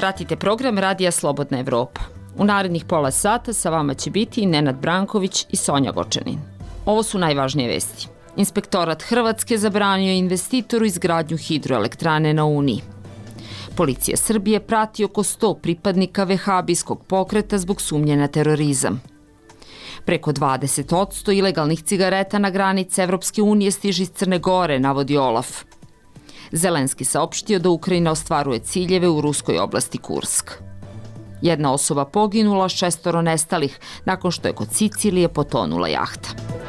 Pratite program Radija Slobodna Evropa. U narednih pola sata sa vama će biti Nenad Branković i Sonja Gočanin. Ovo su najvažnije vesti. Inspektorat Hrvatske zabranio investitoru izgradnju hidroelektrane na Uni. Policija Srbije prati oko 100 pripadnika vehabijskog pokreta zbog sumnje na terorizam. Preko 20% ilegalnih cigareta na granice Evropske unije stiže iz Crne Gore, navodi Olaf. Zelenski saopštio da Ukrajina ostvaruje ciljeve u ruskoj oblasti Kursk. Jedna osoba poginula, 6 nestalih nakon što je kod Sicilije potonula jahta.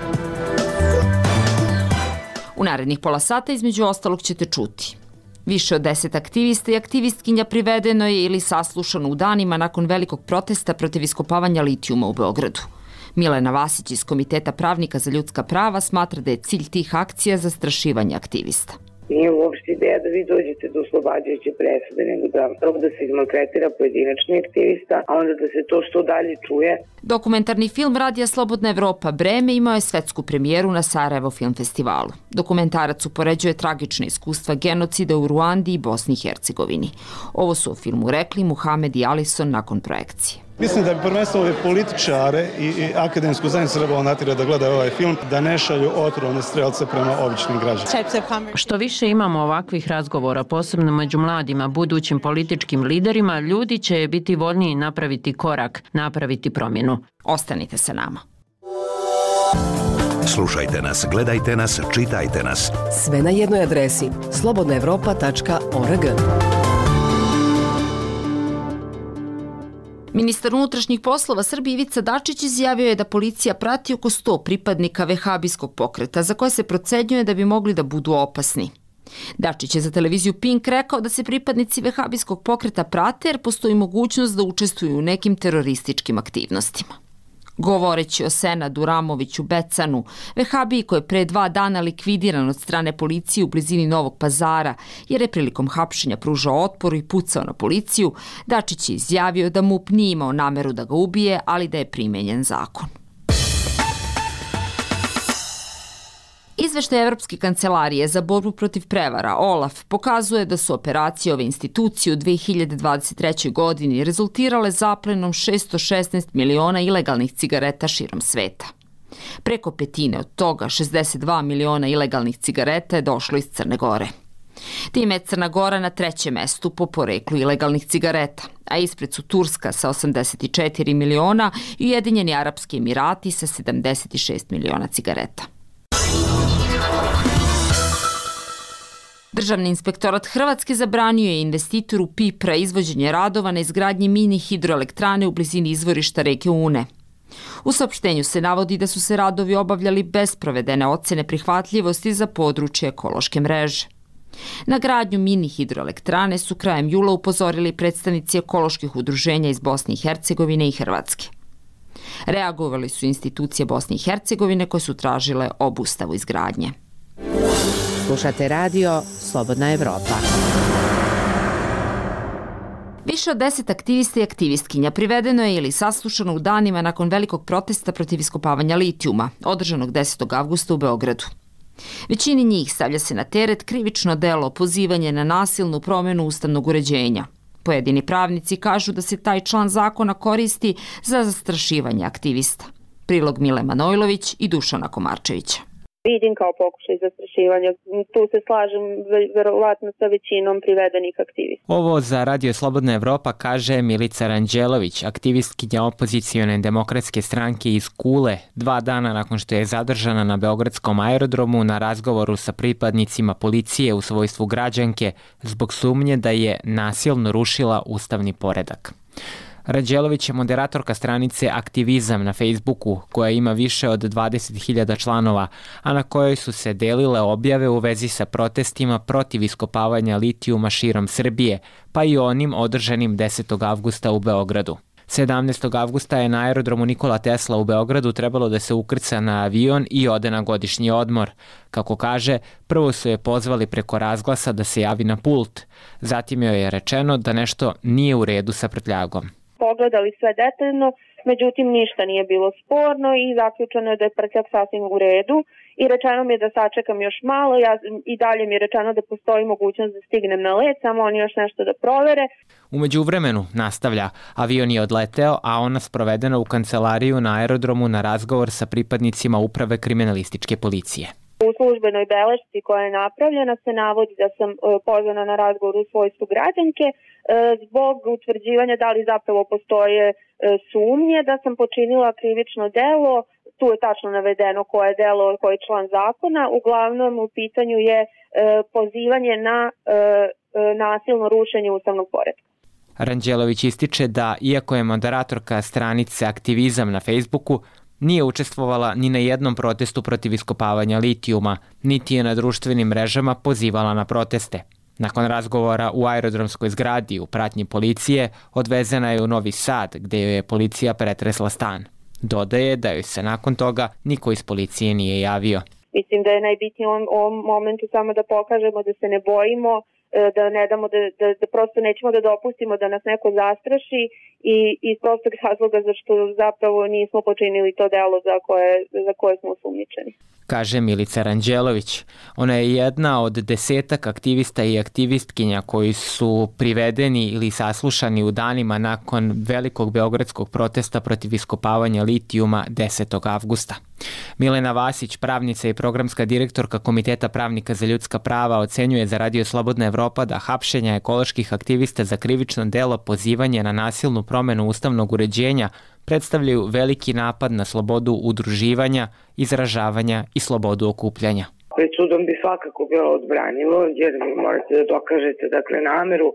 U narednih pola sata između ostalog ćete čuti. Više od 10 aktivista i aktivistkinja privedeno je ili saslušano u danima nakon velikog protesta protiv iskopavanja litijuma u Beogradu. Milena Vasić iz Komiteta pravnika za ljudska prava smatra da je cilj tih akcija zastrašivanje aktivista. Nije uopšte ideja da vi dođete do oslobađajuće presude, nego da se izmaltretira pojedinačni aktivista, a onda da se to što dalje čuje. Dokumentarni film Radija Slobodna Evropa Breme imao je svetsku premijeru na Sarajevo film festivalu. Dokumentarac upoređuje tragične iskustva genocida u Ruandi i Bosni i Hercegovini. Ovo su o filmu rekli Muhamed i Alison nakon projekcije. Mislim da bi prvenstveno političare i akademsku zajednicu trebalo natjerati da gledaju ovaj film, da ne šalju otrovne strelce prema običnim građanima. Što više imamo ovakvih razgovora, posebno među mladima, budućim političkim liderima, ljudi će biti voljniji napraviti korak, napraviti promjenu. Ostanite sa nama. Slušajte nas, gledajte nas, čitajte nas. Sve na jednoj adresi slobodnaevropa.org. Ministar unutrašnjih poslova Srbije Ivica Dačić izjavio je da policija prati oko 100 pripadnika vehabijskog pokreta za koje se procenjuje da bi mogli da budu opasni. Dačić je za televiziju Pink rekao da se pripadnici vehabijskog pokreta prate jer postoji mogućnost da učestvuju u nekim terorističkim aktivnostima. Govoreći o Senadu Ramoviću Becanu, vehabiji koji je pre 2 dana likvidiran od strane policije u blizini Novog Pazara jer je prilikom hapšenja pružao otpor i pucao na policiju, Dačić je izjavio da MUP nije imao nameru da ga ubije, ali da je primenjen zakon. Izveštaj Evropske kancelarije za borbu protiv prevara, OLAF, pokazuje da su operacije ove institucije u 2023. godini rezultirale zaplenom 616 miliona ilegalnih cigareta širom sveta. Preko petine od toga, 62 miliona ilegalnih cigareta je došlo iz Crne Gore. Time je Crna Gora na 3. mestu po poreklu ilegalnih cigareta, a ispred su Turska sa 84 miliona i Ujedinjeni Arapski Emirati sa 76 miliona cigareta. Državni inspektorat Hrvatske zabranio je investitoru Pipra izvođenje radova na izgradnji mini hidroelektrane u blizini izvorišta reke Une. U saopštenju se navodi da su se radovi obavljali bez provedene ocene prihvatljivosti za područje ekološke mreže. Na gradnju mini hidroelektrane su krajem jula upozorili predstavnici ekoloških udruženja iz Bosne i Hercegovine i Hrvatske. Reagovali su institucije Bosne i Hercegovine koje su tražile obustavu izgradnje. Slušate radio Slobodna Evropa. Više od 10 aktivista i aktivistkinja privedeno je ili saslušano u danima nakon velikog protesta protiv iskopavanja litijuma, održanog 10. avgusta u Beogradu. Većini njih stavlja se na teret krivično delo pozivanje na nasilnu promjenu ustavnog uređenja. Pojedini pravnici kažu da se taj član zakona koristi za zastrašivanje aktivista. Prilog Mile Manojlović i Dušana Komarčevića. Vidim kao pokušaj zastrašivanja. Tu se slažem verovatno sa većinom privedenih aktivista. Ovo za Radio Slobodna Evropa kaže Milica Ranđelović, aktivistkinja opozicione demokratske stranke iz Kule, 2 dana nakon što je zadržana na beogradskom aerodromu na razgovoru sa pripadnicima policije u svojstvu građanke zbog sumnje da je nasilno rušila ustavni poredak. Ranđelović je moderatorka stranice Aktivizam na Facebooku, koja ima više od 20.000 članova, a na kojoj su se delile objave u vezi sa protestima protiv iskopavanja litijuma širom Srbije, pa i onim održanim 10. avgusta u Beogradu. 17. avgusta je na aerodromu Nikola Tesla u Beogradu trebalo da se ukrca na avion i ode na godišnji odmor. Kako kaže, prvo su je pozvali preko razglasa da se javi na pult. Zatim joj je rečeno da nešto nije u redu sa prtljagom. Pogledali sve detaljno, međutim ništa nije bilo sporno i zaključeno je da je prtljag sasvim u redu i rečeno mi je da sačekam još malo, i dalje mi je rečeno da postoji mogućnost da stignem na let, samo oni još nešto da provere. U međuvremenu, nastavlja, avion je odleteo, a ona sprovedena u kancelariju na aerodromu na razgovor sa pripadnicima uprave kriminalističke policije. U službenoj belešci koja je napravljena se navodi da sam pozvana na razgovor u svojstvu građanke zbog utvrđivanja da li zapravo postoje sumnje da sam počinila krivično delo. Tu je tačno navedeno koje je delo, koji član zakona. Uglavnom u pitanju je pozivanje na nasilno rušenje ustavnog poretka. Ranđelović ističe da, iako je moderatorka stranice Aktivizam na Facebooku, nije učestvovala ni na jednom protestu protiv iskopavanja litijuma, niti je na društvenim mrežama pozivala na proteste. Nakon razgovora u aerodromskoj zgradi u pratnji policije, odvezena je u Novi Sad, gde joj je policija pretresla stan. Dodaje da joj se nakon toga niko iz policije nije javio. Mislim da je najbitnije u ovom momentu samo da pokažemo da se ne bojimo, da ne damo, da prosto nećemo da dopustimo da nas neko zastraši i iz prostog razloga zašto zapravo nismo počinili to delo za koje smo osumnjičeni. Kaže Milica Ranđelović. Ona je jedna od 10 aktivista i aktivistkinja koji su privedeni ili saslušani u danima nakon velikog beogradskog protesta protiv iskopavanja litijuma 10. avgusta. Milena Vasić, pravnica i programska direktorka Komiteta pravnika za ljudska prava, ocenjuje za Radio Slobodna Evropa da hapšenja ekoloških aktivista za krivično delo pozivanje na nasilnu promenu ustavnog uređenja predstavljaju veliki napad na slobodu udruživanja, izražavanja i slobodu okupljanja. Pred sudom bi svakako bilo odbranjivo, jer vi morate da dokažete nameru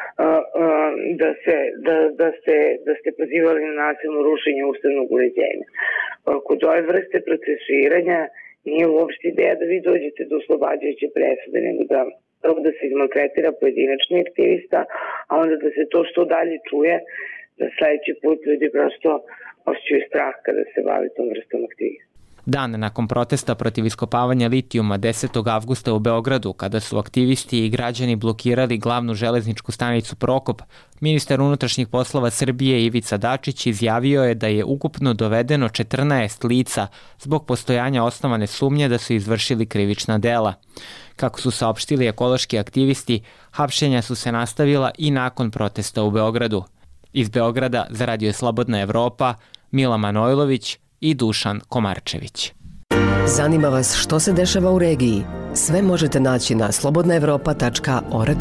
da ste pozivali na nasilno rušenje ustavnog uređenja. Kod ove vrste procesuiranja nije uopšte ideja da vi dođete do oslobađajuće presude, nego da se izmaltretira pojedinačni aktivista, a onda da se to što dalje čuje, da sledeći put ljudi prosto osjećaju strah kada se bavi tom vrstom aktivista. Dan nakon protesta protiv iskopavanja litijuma 10. avgusta u Beogradu, kada su aktivisti i građani blokirali glavnu železničku stanicu Prokop, ministar unutrašnjih poslova Srbije Ivica Dačić izjavio je da je ukupno dovedeno 14 lica zbog postojanja osnovane sumnje da su izvršili krivična dela. Kako su saopštili ekološki aktivisti, hapšenja su se nastavila i nakon protesta u Beogradu. Iz Beograda za Radio Slobodna Evropa, Mila Manojlović i Dušan Komarčević. Zanima vas što se dešava u regiji? Sve možete naći na slobodnaevropa.org.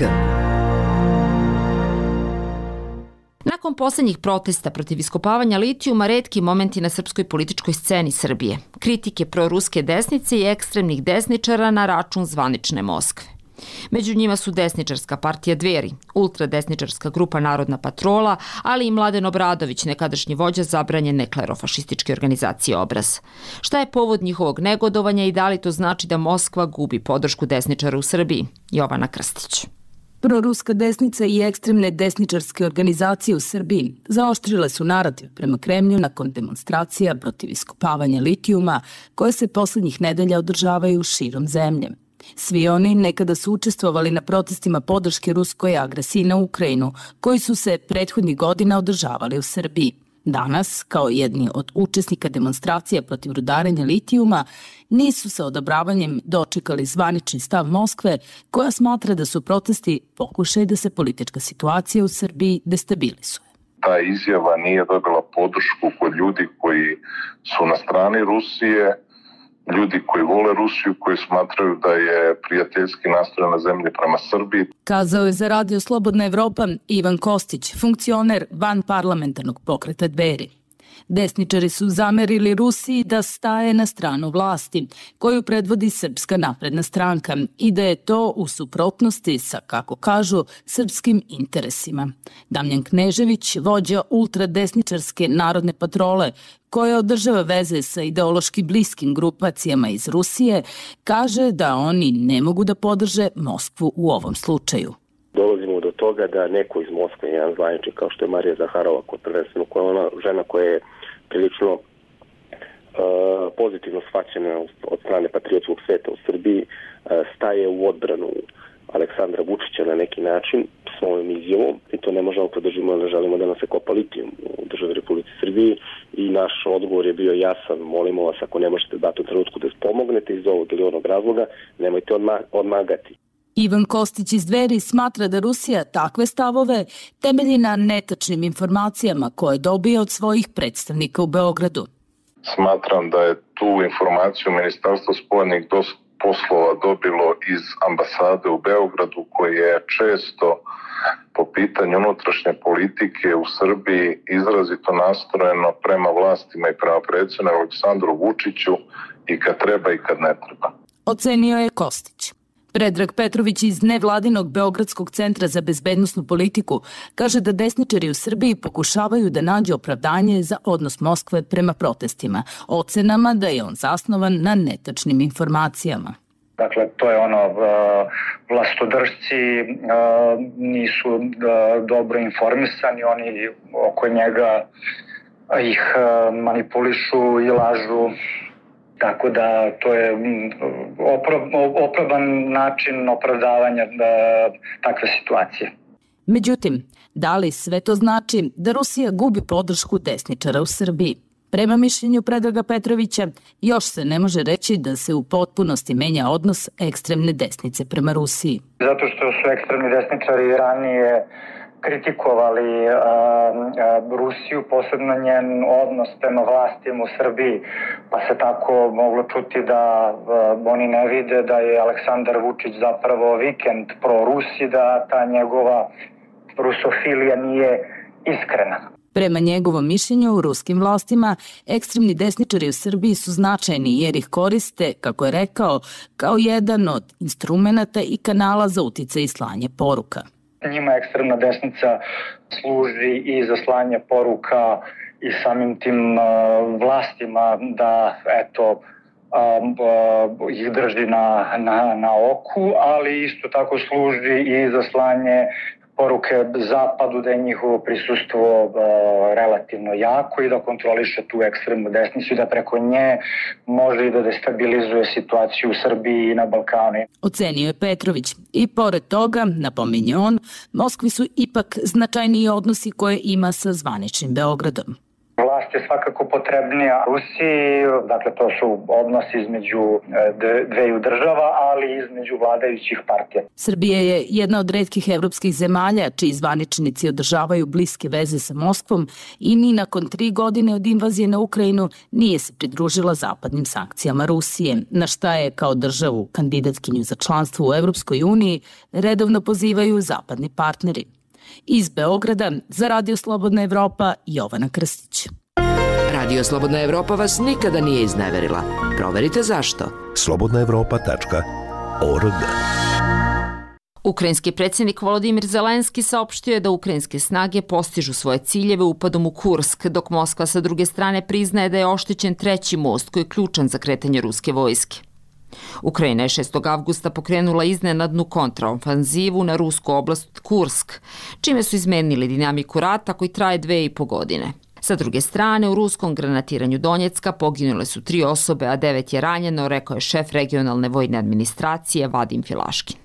Nakon poslednjih protesta protiv iskopavanja litijuma, retki momenti na srpskoj političkoj sceni Srbije. Kritike proruske desnice i ekstremnih desničara na račun zvanične Moskve. Među njima su desničarska partija Dveri, ultradesničarska grupa Narodna patrola, ali i Mladen Obradović, nekadašnji vođa zabranjene klerofašističke organizacije Obraz. Šta je povod njihovog negodovanja i da li to znači da Moskva gubi podršku desničara u Srbiji? Jovana Krstić. Proruska desnica i ekstremne desničarske organizacije u Srbiji zaoštrile su narativ prema Kremlju nakon demonstracija protiv iskopavanja litijuma koje se poslednjih nedelja održavaju širom zemlje. Svi oni nekada su učestvovali na protestima podrške ruskoj agresiji na Ukrajinu, koji su se prethodnih godina održavali u Srbiji. Danas, kao jedni od učesnika demonstracija protiv rudarenja litijuma, nisu sa odobravanjem dočekali zvanični stav Moskve, koja smatra da su protesti pokušaj da se politička situacija u Srbiji destabilizuje. Ta izjava nije dobila podršku kod ljudi koji su na strani Rusije, ljudi koji vole Rusiju, koji smatraju da je prijateljski nastrojena zemlja prema Srbiji. Kazao je za Radio Slobodna Evropa Ivan Kostić, funkcioner vanparlamentarnog pokreta Dveri. Desničari su zamerili Rusiji da staje na stranu vlasti, koju predvodi Srpska napredna stranka i da je to u suprotnosti sa, kako kažu, srpskim interesima. Damjan Knežević, vođa ultradesničarske Narodne patrole, koja održava veze sa ideološki bliskim grupacijama iz Rusije, kaže da oni ne mogu da podrže Moskvu u ovom slučaju. Dolazimo do toga da neko iz Moskve, jedan zvaničnik kao što je Marija Zaharova, prvenstveno koja je ona žena koja je prilično pozitivno shvaćena od strane patriotskog sveta u Srbiji, staje u odbranu Aleksandra Vučića na neki način s ovim izjavom i to ne možemo podržimo, ne želimo da nam se kopa litijum u državi Republici Srbiji i naš odgovor je bio jasan, molimo vas ako ne možete dati u trenutku da pomognete iz ovog ili onog razloga, nemojte odmagati. Ivan Kostić iz Dveri smatra da Rusija takve stavove temelji na netačnim informacijama koje dobije od svojih predstavnika u Beogradu. Smatram da je tu informaciju Ministarstvo spoljnih poslova dobilo iz ambasade u Beogradu koje je često po pitanju unutrašnje politike u Srbiji izrazito nastrojeno prema vlastima i prema predsjedniku Aleksandru Vučiću i kad treba i kad ne treba. Ocenio je Kostić. Predrag Petrović iz nevladinog Beogradskog centra za bezbednosnu politiku kaže da desničari u Srbiji pokušavaju da nađu opravdanje za odnos Moskve prema protestima, ocenama da je on zasnovan na netačnim informacijama. Dakle, to je vlastodržci nisu dobro informisani, oni oko njega ih manipulišu i lažu. Tako da to je opravdan način opravdavanja takve situacije. Međutim, da li sve to znači da Rusija gubi podršku desničara u Srbiji? Prema mišljenju Predraga Petrovića, još se ne može reći da se u potpunosti menja odnos ekstremne desnice prema Rusiji. Zato što su ekstremni desničari ranije kritikovali Rusiju, posebno njen odnos prema vlastima u Srbiji, pa se tako moglo čuti da oni ne vide da je Aleksandar Vučić zapravo vikend pro-Rusi, da ta njegova rusofilija nije iskrena. Prema njegovom mišljenju, u ruskim vlastima ekstremni desničari u Srbiji su značajni jer ih koriste, kako je rekao, kao jedan od instrumenata i kanala za uticaj i slanje poruka. Njima ekstremna desnica služi i za slanje poruka i samim tim vlastima da ih drži na oku, ali isto tako služi i za slanje poruke Zapadu da je njihovo prisustvo relativno jako i da kontroliše tu ekstremnu desnicu i da preko nje može i da destabilizuje situaciju u Srbiji i na Balkanu. Ocenio je Petrović. I pored toga, napominje on, Moskvi su ipak značajniji odnosi koje ima sa zvaničnim Beogradom. Vlast je svakako potrebnija Rusiji, dakle to su odnosi između dveju država, ali i između vladajućih partija. Srbija je jedna od retkih evropskih zemalja čiji zvaničnici održavaju bliske veze sa Moskvom i ni nakon 3 godine od invazije na Ukrajinu nije se pridružila zapadnim sankcijama Rusije, na šta je kao državu kandidatkinju za članstvo u Evropskoj uniji redovno pozivaju zapadni partneri. Iz Beograda za Radio Slobodna Evropa, Jovana Krstić. Radio Slobodna Evropa vas nikada nije izneverila. Proverite zašto. slobodnaevropa.org. Ukrajinski predsjednik Volodimir Zelenski saopštio je da ukrajinske snage postižu svoje ciljeve upadom u Kursk, dok Moskva sa druge strane priznaje da je oštećen treći most koji je ključan za kretanje ruske vojske. Ukrajina je 6. avgusta pokrenula iznenadnu kontraofanzivu na rusku oblast Kursk, čime su izmenili dinamiku rata koji traje 2,5 godine. Sa druge strane, u ruskom granatiranju Donjecka poginule su 3 osobe, a 9 je ranjeno, rekao je šef regionalne vojne administracije Vadim Filaškin.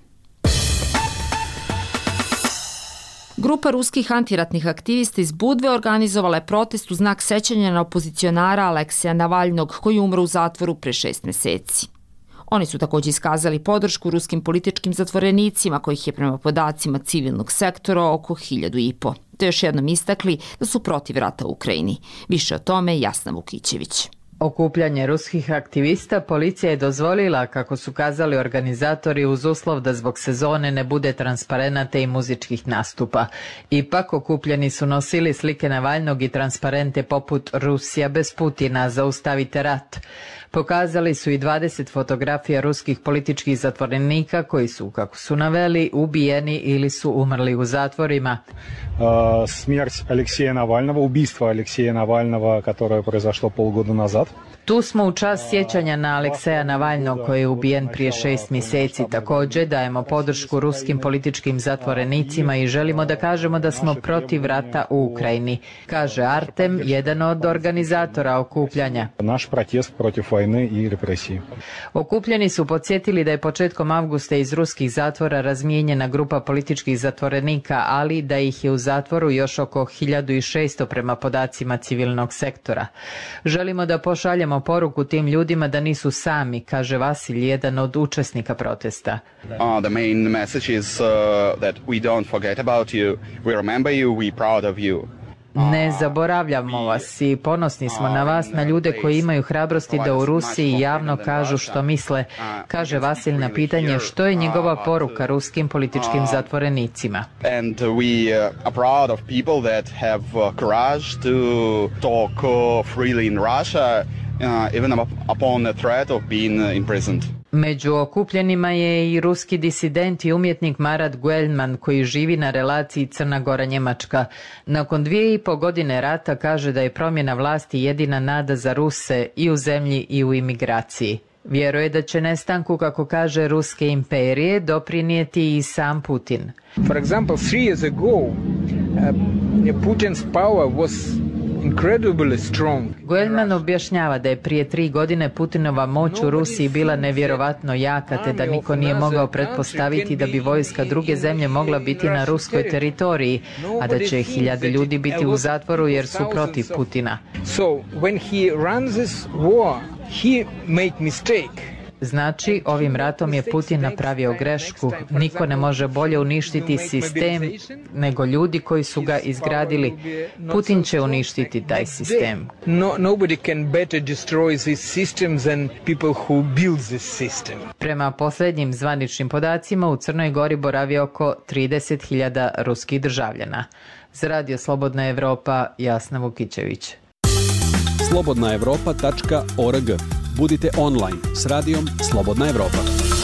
Grupa ruskih antiratnih aktivista iz Budve organizovala je protest u znak sećanja na opozicionara Alekseja Navalnog, koji je umro u zatvoru pre 6 meseci. Oni su također iskazali podršku ruskim političkim zatvorenicima, kojih je prema podacima civilnog sektora oko 1.500. Te još jednom istakli da su protiv rata u Ukrajini. Više o tome Jasna Vukićević. Okupljanje ruskih aktivista policija je dozvolila, kako su kazali organizatori, uz uslov da zbog sezone ne bude transparenata i muzičkih nastupa. Ipak okupljeni su nosili slike Navalnog i transparente poput Rusija bez Putina, zaustavite rat. Pokazali su i 20 fotografija ruskih političkih zatvorenika koji su, kako su naveli, ubijeni ili su umrli u zatvorima. Смерть Алексея Навального, убийство Алексея Навального, которое произошло полгода назад. Tu smo u čast sjećanja na Alekseja Navalnog koji je ubijen prije 6 mjeseci. Također dajemo podršku ruskim političkim zatvorenicima i želimo da kažemo da smo protiv rata u Ukrajini, kaže Artem, jedan od organizatora okupljanja. Naš protest protiv войны и репрессий. Okupljeni su podsjetili da je početkom avgusta iz ruskih zatvora razmijenjena grupa političkih zatvorenika, ali da ih je u zatvoru još oko 1600 prema podacima civilnog sektora. Želimo da pošaljemo poruku tim ljudima da nisu sami, kaže Vasilj, jedan od učesnika protesta. The main message is that we don't forget about you, we remember you, we proud of you. Ne zaboravljamo vas i ponosni smo na vas, na ljude koji imaju hrabrosti da u Rusiji javno kažu što misle, kaže Vasilj na pitanje što je njegova poruka ruskim političkim zatvorenicima. And we are proud of people that have courage to talk freely in Russia, even upon the threat of being imprisoned. Među okupljenima je i ruski disident i umjetnik Marat Guelman koji živi na relaciji Crna Gora-Njemačka. Nakon 2,5 godine rata kaže da je promjena vlasti jedina nada za Ruse i u zemlji i u imigraciji. Vjeruje da će nestanku, kako kaže, ruske imperije doprinijeti i sam Putin. For example, 3 years ago, Putin's power was incredibly strong. Guelman objašnjava da je prije 3 godine Putinova moć u Rusiji bila nevjerovatno jaka, te da niko nije mogao pretpostaviti da bi vojska druge zemlje mogla biti na ruskoj teritoriji, a da će 1000 ljudi biti u zatvoru jer su protiv Putina. So when he runs this war, he make mistake. Znači, ovim ratom je Putin napravio grešku. Niko ne može bolje uništiti sistem nego ljudi koji su ga izgradili. Putin će uništiti taj sistem. Nobody can better destroy these systems than people who build this system. Prema posljednjim zvaničnim podacima u Crnoj Gori boravi oko 30.000 ruskih državljana. Za Radio Slobodna Evropa, Jasna Vukićević. slobodnaevropa.org. Budite online s radijom Slobodna Evropa.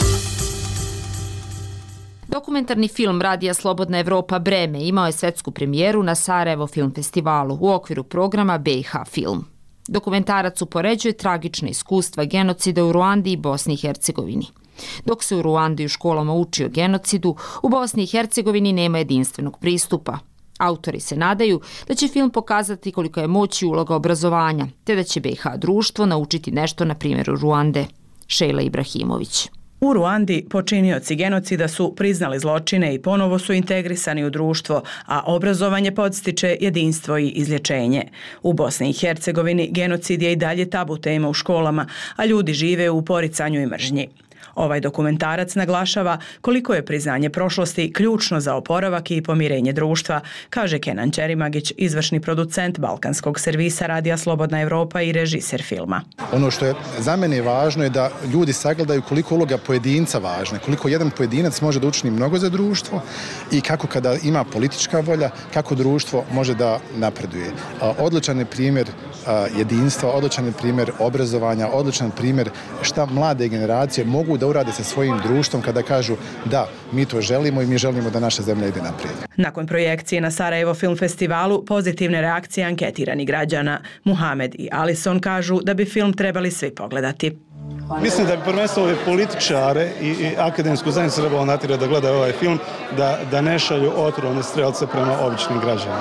Dokumentarni film Radija Slobodna Evropa Breme imao je svetsku premijeru na Sarajevo Film Festivalu u okviru programa BiH Film. Dokumentarac upoređuje tragične iskustva genocida u Ruandi i Bosni i Hercegovini. Dok se u Ruandi i u školama uči o genocidu, u Bosni i Hercegovini nema jedinstvenog pristupa. Autori se nadaju da će film pokazati koliko je moć i uloga obrazovanja, te da će BiH društvo naučiti nešto na primjeru Ruande. Šejla Ibrahimović. U Ruandi počinioci genocida su priznali zločine i ponovo su integrisani u društvo, a obrazovanje podstiče jedinstvo i izlječenje. U Bosni i Hercegovini genocid je i dalje tabu tema u školama, a ljudi žive u poricanju i mržnji. Ovaj dokumentarac naglašava koliko je priznanje prošlosti ključno za oporavak i pomirenje društva, kaže Kenan Ćerimagić, izvršni producent balkanskog servisa Radija Slobodna Evropa i režiser filma. Ono što je za mene važno je da ljudi sagledaju koliko uloga pojedinca važna, koliko jedan pojedinac može da učini mnogo za društvo i kako kada ima politička volja, kako društvo može da napreduje. Odličan je primjer jedinstva, odličan je primjer obrazovanja, odličan primjer šta mlade generacije mogu da urade sa svojim društvom kada kažu da, mi to želimo i mi želimo da naša zemlja ide naprijed. Nakon projekcije na Sarajevo Film Festivalu, pozitivne reakcije anketiranih građana. Muhamed i Alison kažu da bi film trebali svi pogledati. Mislim da bi prvenstveno političare i akademsku zajednicu trebalo natjerati da gledaju ovaj film, da ne šalju otrovne strelce prema običnim građanima.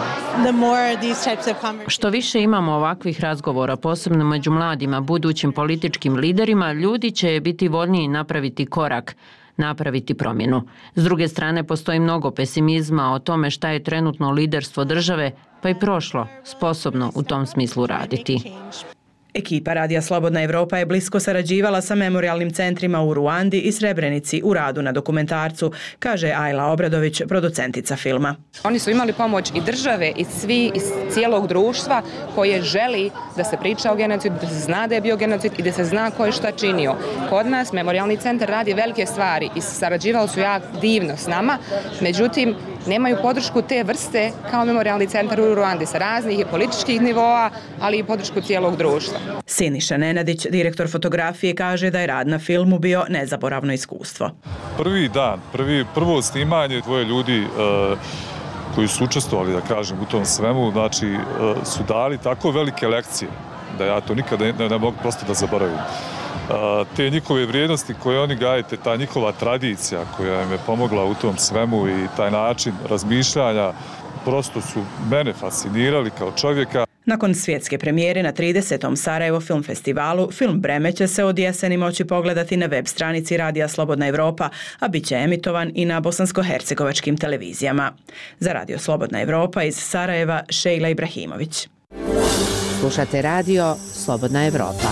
Što više imamo ovakvih razgovora, posebno među mladima, budućim političkim liderima, ljudi će biti voljniji napraviti korak, napraviti promjenu. S druge strane, postoji mnogo pesimizma o tome šta je trenutno liderstvo države, pa i prošlo, sposobno u tom smislu raditi. Ekipa Radija Slobodna Evropa je blisko sarađivala sa memorialnim centrima u Ruandi i Srebrenici u radu na dokumentarcu, kaže Ajla Obradović, producentica filma. Oni su imali pomoć i države i svi iz cijelog društva koje želi da se priča o genocidu, da se zna da je bio genocid i da se zna ko je šta činio. Kod nas memorialni centar radi velike stvari i sarađivali su jako divno s nama, međutim nemaju podršku te vrste kao memorialni centar u Ruandi sa raznih i političkih nivoa, ali i podršku cijelog društva. Siniša Nenadić, direktor fotografije, kaže da je rad na filmu bio nezaboravno iskustvo. Prvi dan, prvo snimanje, dvoje ljudi koji su učestvovali, da kažem, u tom svemu, znači su dali tako velike lekcije da ja to nikada ne mogu prosto da zaboravim. Te njihove vrijednosti koje oni gajete, ta njihova tradicija koja im je pomogla u tom svemu i taj način razmišljanja prosto su mene fascinirali kao čovjeka. Nakon svjetske premijere na 30. Sarajevo Film Festivalu, film Breme će se od jeseni moći pogledati na web stranici Radija Slobodna Evropa, a bit će emitovan i na bosansko-hercegovačkim televizijama. Za Radio Slobodna Evropa iz Sarajeva, Šejla Ibrahimović. Slušate Radio Slobodna Evropa.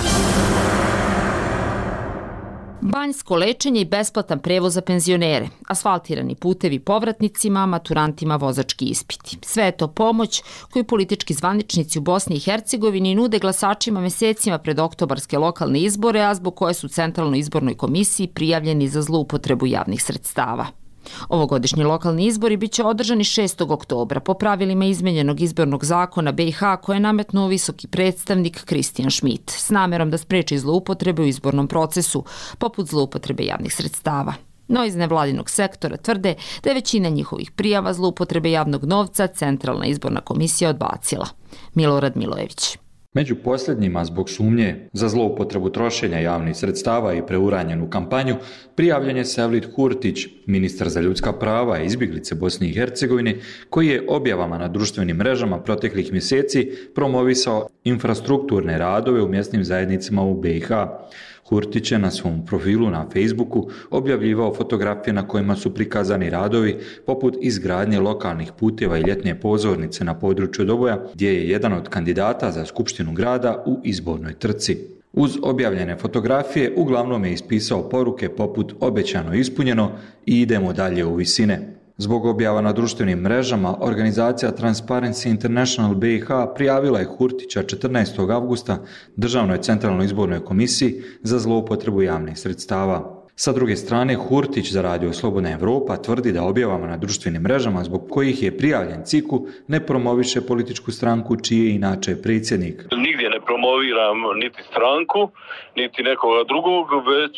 Banjsko lečenje i besplatan prevoz za penzionere, asfaltirani putevi povratnicima, maturantima vozački ispiti. Sve je to pomoć koju politički zvaničnici u Bosni i Hercegovini nude glasačima mesecima pred oktobarske lokalne izbore, a zbog koje su Centralnoj izbornoj komisiji prijavljeni za zloupotrebu javnih sredstava. Ovogodišnji lokalni izbori bit će održani 6. oktobra po pravilima izmenjenog izbornog zakona BiH koje je nametnuo visoki predstavnik Kristijan Šmit s namerom da spreči zloupotrebe u izbornom procesu, poput zloupotrebe javnih sredstava. No iz nevladinog sektora tvrde da je većina njihovih prijava zloupotrebe javnog novca Centralna izborna komisija odbacila. Milorad Milojević. Među posljednjima zbog sumnje za zloupotrebu trošenja javnih sredstava i preuranjenu kampanju prijavljen je Sevlit Hurtić, ministar za ljudska prava i izbjeglice Bosne i Hercegovine, koji je objavama na društvenim mrežama proteklih mjeseci promovisao infrastrukturne radove u mjesnim zajednicama u BiH. Hurtić je na svom profilu na Facebooku objavljivao fotografije na kojima su prikazani radovi poput izgradnje lokalnih puteva i ljetne pozornice na području Doboja, gdje je jedan od kandidata za skupštinu grada u izbornoj trci. Uz objavljene fotografije uglavnom je ispisao poruke poput obećano ispunjeno i idemo dalje u visine. Zbog objava na društvenim mrežama, organizacija Transparency International BiH prijavila je Hurtića 14. avgusta Državnoj centralnoj izbornoj komisiji za zloupotrebu javnih sredstava. Sa druge strane, Hurtić za Radio Slobodna Evropa tvrdi da objavama na društvenim mrežama zbog kojih je prijavljen CIK-u ne promoviše političku stranku čiji je inače predsjednik. Nigdje ne promoviram niti stranku, niti nekoga drugog, već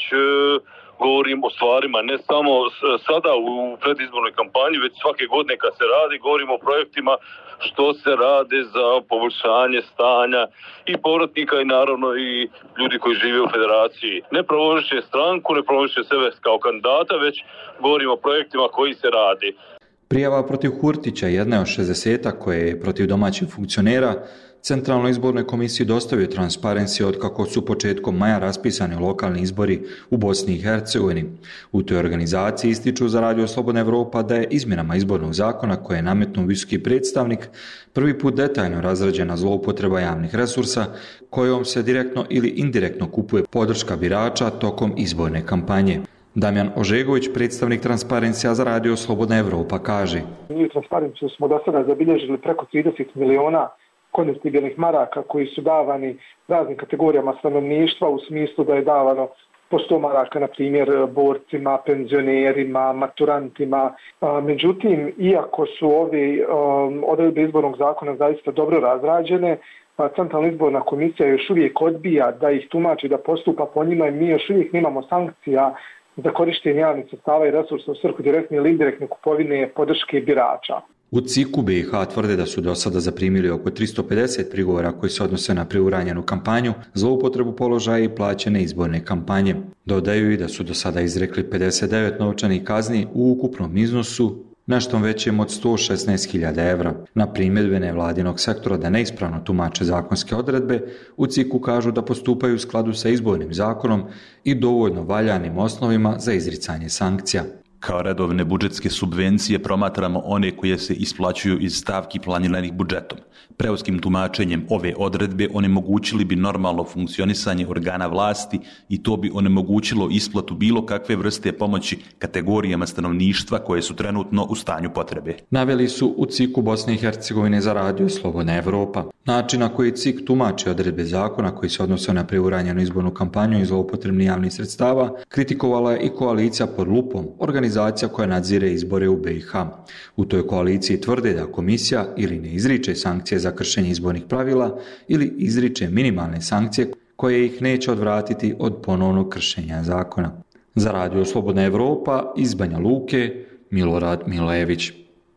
govorim o stvarima ne samo sada u predizbornoj kampanji, već svake godine kad se radi, govorim o projektima što se rade za poboljšanje stanja i povratnika i naravno i ljudi koji žive u federaciji. Ne promoviše stranku, ne promoviše sebe kao kandidata, već govorim o projektima koji se radi. Prijava protiv Hurtića jedna od 60 koje je protiv domaćih funkcionera Centralnoj izbornoj komisiji dostavio Transparency od kako su početkom maja raspisani lokalni izbori u Bosni i Hercegovini. U toj organizaciji ističu za Radio Slobodna Evropa da je izmjenama izbornog zakona koje je nametnuo visoki predstavnik prvi put detaljno razrađena zloupotreba javnih resursa kojom se direktno ili indirektno kupuje podrška birača tokom izborne kampanje. Damjan Ožegović, predstavnik Transparencija za Radio Slobodna Evropa, kaže: Mi u Transparenciju smo do sada zabilježili preko 30 miliona konvertibilnih maraka koji su davani raznim kategorijama stanovništva u smislu da je davano po 100 maraka, na primjer, borcima, penzionerima, maturantima. Međutim, iako su ove odredbe izbornog zakona zaista dobro razrađene, Centralna izborna komisija još uvijek odbija da ih tumači, da postupa po njima i mi još uvijek nemamo sankcija za korištenje javnih sredstava i resursa u svrhu direktne ili indirektne kupovine podrške birača. U CIK-u BiH tvrde da su do sada zaprimili oko 350 prigovora koji se odnose na preuranjenu kampanju, zloupotrebu položaja i plaćene izborne kampanje. Dodaju i da su do sada izrekli 59 novčanih kazni u ukupnom iznosu nešto većem od 116.000 evra. Na primjedbe nevladinog sektora da neispravno tumače zakonske odredbe, u CIK-u kažu da postupaju u skladu sa izbornim zakonom i dovoljno valjanim osnovima za izricanje sankcija. Kao redovne budžetske subvencije promatramo one koje se isplaćuju iz stavki planiranih budžetom. Preuskim tumačenjem ove odredbe onemogućili bi normalno funkcionisanje organa vlasti i to bi onemogućilo isplatu bilo kakve vrste pomoći kategorijama stanovništva koje su trenutno u stanju potrebe. Naveli su u CIK-u Bosne i Hercegovine za Radio Slobodna Evropa. Način na koji CIK tumači odredbe zakona koji se odnose na preuranjenu izbornu kampanju i zloupotrebni javnih sredstava kritikovala je i koalicija pod lupom, organizacija koja nadzire izbore u BiH. U toj koaliciji tvrde da komisija ili ne izriče sankcije za kršenje izbornih pravila ili izriče minimalne sankcije koje ih neće odvratiti od ponovnog kršenja zakona. Za Radio Slobodna Evropa iz Banja Luke, Milorad Milojević.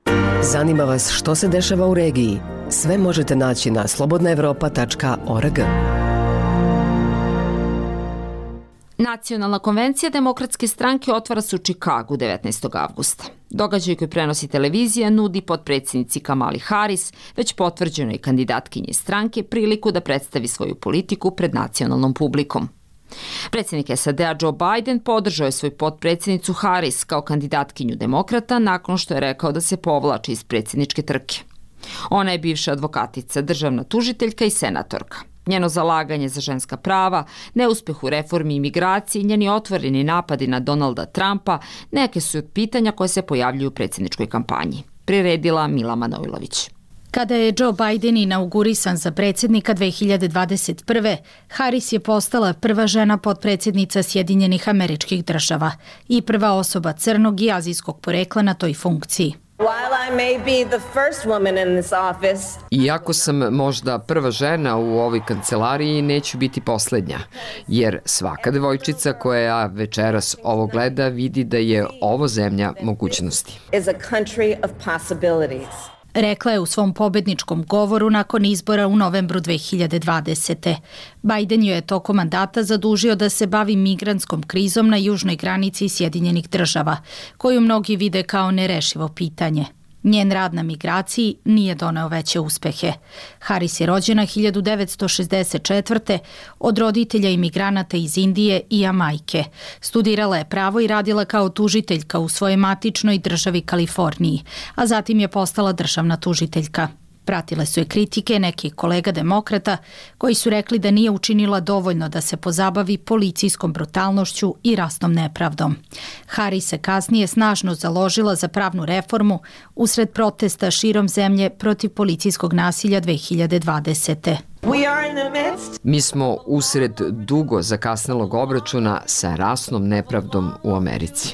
Zanima vas što se dešava u regiji? Sve možete naći na slobodnaevropa.org. Nacionalna konvencija Demokratske stranke otvara se u Čikagu 19. avgusta. Događaj koji prenosi televizija nudi potpredsjednici Kamali Harris, već potvrđenoj kandidatkinji stranke, priliku da predstavi svoju politiku pred nacionalnom publikom. Predsjednik SAD-a Joe Biden podržao je svoju potpredsjednicu Harris kao kandidatkinju demokrata nakon što je rekao da se povlači iz predsjedničke trke. Ona je bivša advokatica, državna tužiteljka i senatorka. Njeno zalaganje za ženska prava, neuspeh u reformi imigraciji i njeni otvoreni napadi na Donalda Trumpa neke su od pitanja koje se pojavljuju u predsjedničkoj kampanji. Priredila Mila Manojlović. Kada je Joe Biden inaugurisan za predsjednika 2021. Harris je postala prva žena potpredsjednica Sjedinjenih Američkih Država i prva osoba crnog i azijskog porekla na toj funkciji. Iako sam možda prva žena u ovoj kancelariji, neću biti posljednja, jer svaka devojčica koja večeras ovo gleda vidi da je ovo zemlja mogućnosti. Rekla je u svom pobedničkom govoru nakon izbora u novembru 2020. Biden joj je tokom mandata zadužio da se bavi migrantskom krizom na južnoj granici Sjedinjenih Država, koju mnogi vide kao nerešivo pitanje. Njen rad na migraciji nije doneo veće uspehe. Harris je rođena 1964. od roditelja imigranata iz Indije i Jamajke. Studirala je pravo i radila kao tužiteljka u svojoj matičnoj državi Kaliforniji, a zatim je postala državna tužiteljka. Pratile su je kritike nekih kolega demokrata koji su rekli da nije učinila dovoljno da se pozabavi policijskom brutalnošću i rasnom nepravdom. Harris se kasnije snažno založila za pravnu reformu usred protesta širom zemlje protiv policijskog nasilja 2020. Mi smo usred dugo zakasnelog obračuna sa rasnom nepravdom u Americi.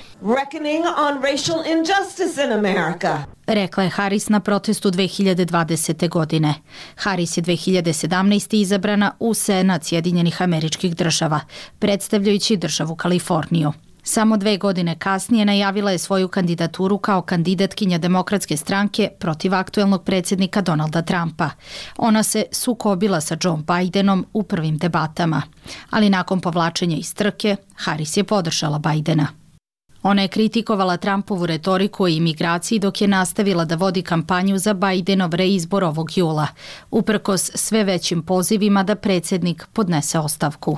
Rekla je Harris na protestu 2020. godine. Harris je 2017. izabrana u Senat Sjedinjenih Američkih Država, predstavljajući državu Kaliforniju. Samo 2 godine kasnije najavila je svoju kandidaturu kao kandidatkinja Demokratske stranke protiv aktuelnog predsjednika Donalda Trumpa. Ona se sukobila sa Joe Bidenom u prvim debatama, ali nakon povlačenja iz trke, Harris je podržala Bidena. Ona je kritikovala Trumpovu retoriku o imigraciji dok je nastavila da vodi kampanju za Bidenov reizbor ovog jula, uprkos sve većim pozivima da predsjednik podnese ostavku.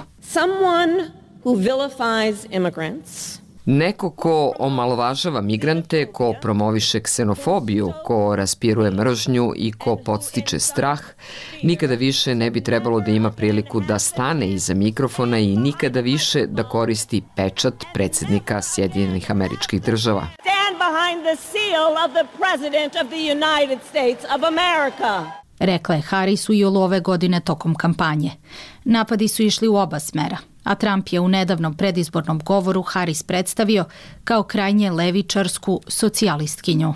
Neko ko omalovažava migrante, ko promoviše ksenofobiju, ko raspiruje mržnju i ko podstiče strah, nikada više ne bi trebalo da ima priliku da stane iza mikrofona i nikada više da koristi pečat predsjednika Sjedinjenih Američkih Država. Rekla je Harris u julu ove godine tokom kampanje. Napadi su išli u oba smera, a Trump je u nedavnom predizbornom govoru Harris predstavio kao krajnje levičarsku socijalistkinju.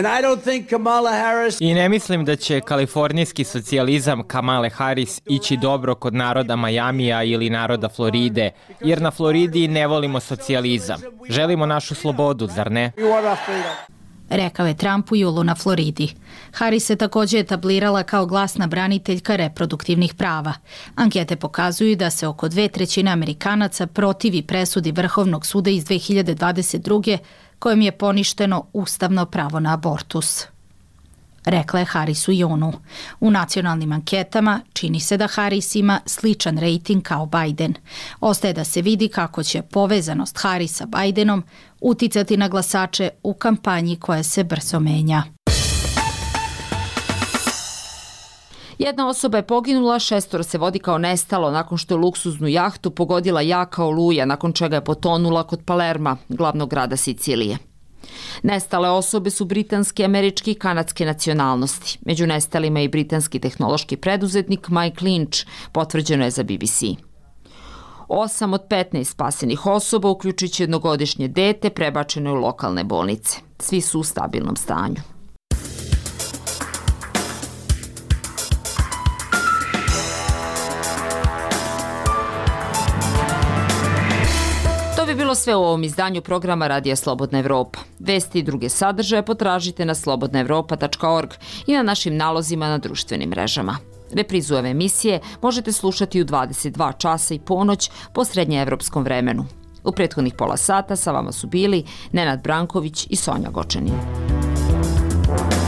I ne mislim da će kalifornijski socijalizam Kamale Harris ići dobro kod naroda Majamija ili naroda Floride, jer na Floridi ne volimo socijalizam. Želimo našu slobodu, zar ne? Rekao je Trump u julu na Floridi. Harris se također etablirala kao glasna braniteljka reproduktivnih prava. Ankete pokazuju da se oko 2/3 Amerikanaca protivi presudi Vrhovnog suda iz 2022. kojim je poništeno ustavno pravo na abortus. Rekla je Harris u junu. U nacionalnim anketama čini se da Harris ima sličan rejting kao Biden. Ostaje da se vidi kako će povezanost Harris sa Bidenom uticati na glasače u kampanji koja se brzo menja. Jedna osoba je poginula, 6 se vodi kao nestalo nakon što je luksuznu jahtu pogodila jaka oluja, nakon čega je potonula kod Palerma, glavnog grada Sicilije. Nestale osobe su britanske, američke i kanadske nacionalnosti. Među nestalima je i britanski tehnološki preduzetnik Mike Lynch, potvrđeno je za BBC. 8 od 15 spasenih osoba, uključujući jednogodišnje dete, prebačeno je u lokalne bolnice. Svi su u stabilnom stanju. To bi bilo sve u ovom izdanju programa Radija Slobodna Evropa. Vesti i druge sadržaje potražite na slobodnaevropa.org i na našim nalozima na društvenim mrežama. Reprizu ove emisije možete slušati u 22 časa i ponoć po srednjeevropskom vremenu. U prethodnih pola sata sa vama su bili Nenad Branković i Sonja Gočanin.